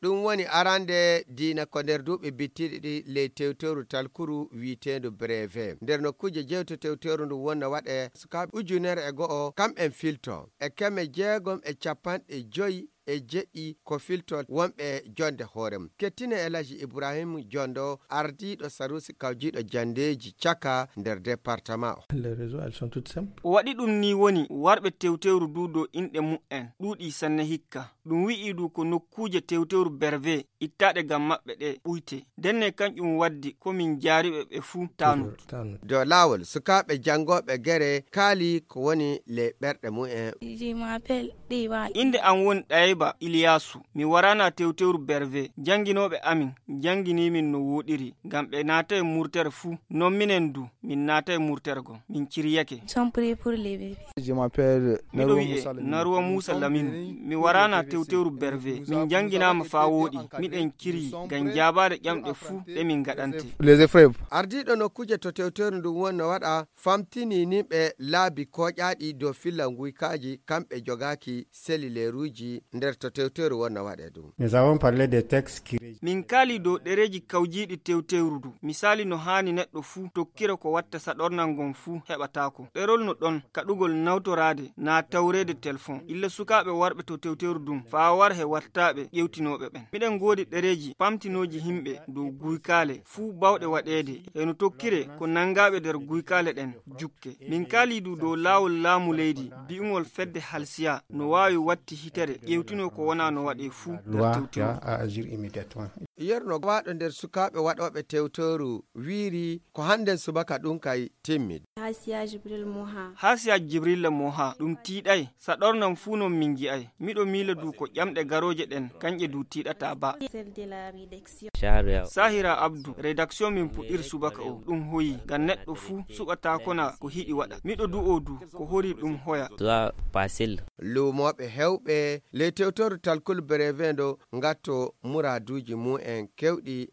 ɗum woni arande diina ko nder duuɓi bittiɗiɗi ley tewteru talkuru wi'etendu brevet nder nokkuje jewte tewteru ndu wonna waɗe sukaɓe 1,000 kamɓen filto e 650 e jeɗɗi ko filto wonɓe jonde hoorem. Kettine Elaji Ibrahim Jondo ardiɗo Sarusi kawjiɗo jandeji caka nder département o waɗi ɗum ni woni warɓe tewtewru dudo inɗe mu'en ɗuuɗi sanne hikka ɗum wi'i du ko nokkuje tewtewru berve ittaɗe gam maɓɓe ɗe ɓuyte denne kanƴum waddi komin jaariɓe ɓe fuu tanu do lawol sukaɓe jangoɓe gere kaali ko woni le ɓerɗe mu'en. inde am woni Ɗayba Iliyasu mi warana tewtewru berve janginoɓe amin janginimin no woɗiri gam ɓe naata e murtere fuu non minen du min naata e murtere gon min ciryake. miɗo wi'e Naruwa Musa Lamine mi warana tewtewru berve min janginama fa woɗi miɗen ciri gam jabade ƴamɗe fuu ɗe min gaɗante. Ardiɗo nokkuje to tewteru ndu wonno waɗa famtini nimɓe laabi koƴaɗi dow fillanguykaji kamɓe jogaki selileruji nder to tewteru wonno waɗe ɗum. min kaali dow ɗereji kawjiɗi tewtewru du misali no hani neɗɗo fuu tokkira ko watta saɗornal gon fuu heɓatako ɗerol no ɗon kaɗugol nawtorade na tawrede téléphone illa sukaɓe warɓe to tewtewru dum fa war he wattaɓe ƴewtinoɓe ɓen miɗen godi ɗereji pamtinoji himɓe dow guykale fuu bawɗe waɗede eno tokkire ko nangaɓe nder guykale ɗen jukke min kaali du dow lawol laamu leydi bi'ugol fedde halsiya no wawi watti hitere ƴewtino ko wona no waɗe fuu nder tewtewru. yerno waɗo nder sukaɓe waɗoɓe tewteru wiiri ko handen subaka ɗum kay timmid. Hasiya Jibril Moha ɗum tiiɗay saɗornam fuu non min gi'ay miɗo miila du ko ƴamɗe garoje ɗen kanƴe du tiiɗata ba. Sahira Abdou rédaction min puɗɗiri subaka o ɗum hoyi ngam neɗɗo fuu suɓata kona ko hiɗi waɗa miɗo du'o du ko hori ɗum hoya. Lumoɓe hewɓe le tewteru talkul brevet ndo ngatto muraduji mu'en kewɗi